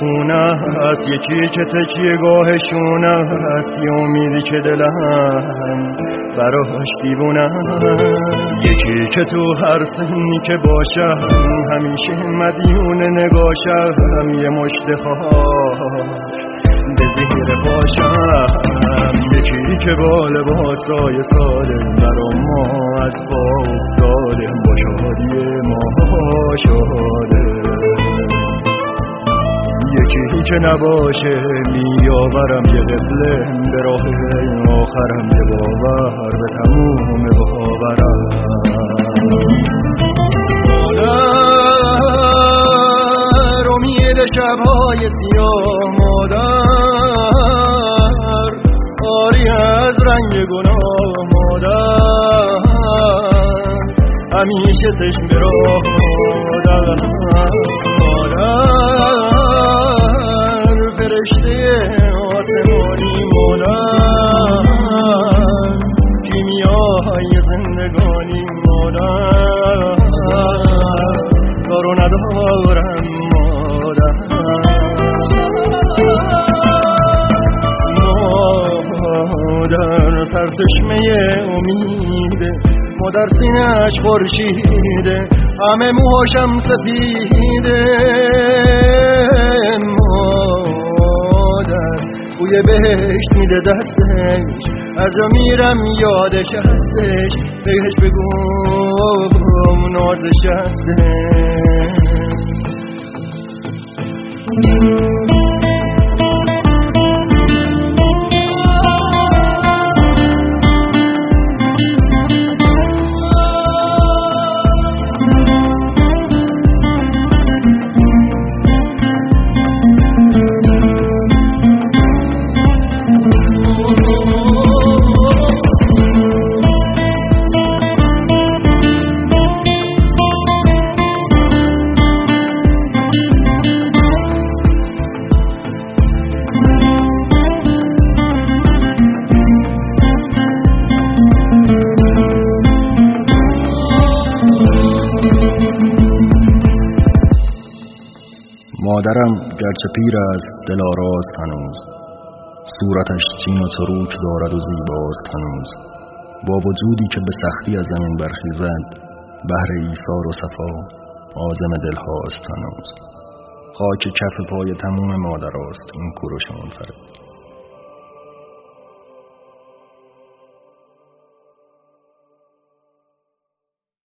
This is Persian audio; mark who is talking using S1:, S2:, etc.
S1: خونه است، یکی که تکیه گاهشون است، یه امیدی که دلم براش دیوونه، یکی که تو هر سنی که باشم همیشه مدیون نگاشم، یه مشت خاک به زیر پاشم، یکی که با لباسای ساده برا ما از پا افتاده، با شادی ما شاده، یکی که نباشه میآورم یه قبله به راه آخرم، یه باور به تموم باورم. مادر امید شبهای سیاه، مادر آری از رنگ گناه، مادر همیشه چشم راه، مادر فرشته آسمانی، مادر کیمیای زندگانی، مادر کارو ندارم، مادر سرچشمه امیده، مادر سینه‌اش خورشیده، همه موهاشم سفیده، مادر بوی بهشت میده دستش، هر جا میرم یادش هستش، بهش بگم نازش هستش.
S2: مادرم گرچه پیر است دل آراست هنوز، صورتش چین و چروک دارد و زیباست هنوز، با وجودی که به سختی از زمین برخیزد، بهر ایثار و صفا عازم دلهاست هنوز. خاک کف پای تموم مادر است این کوروش منفرد.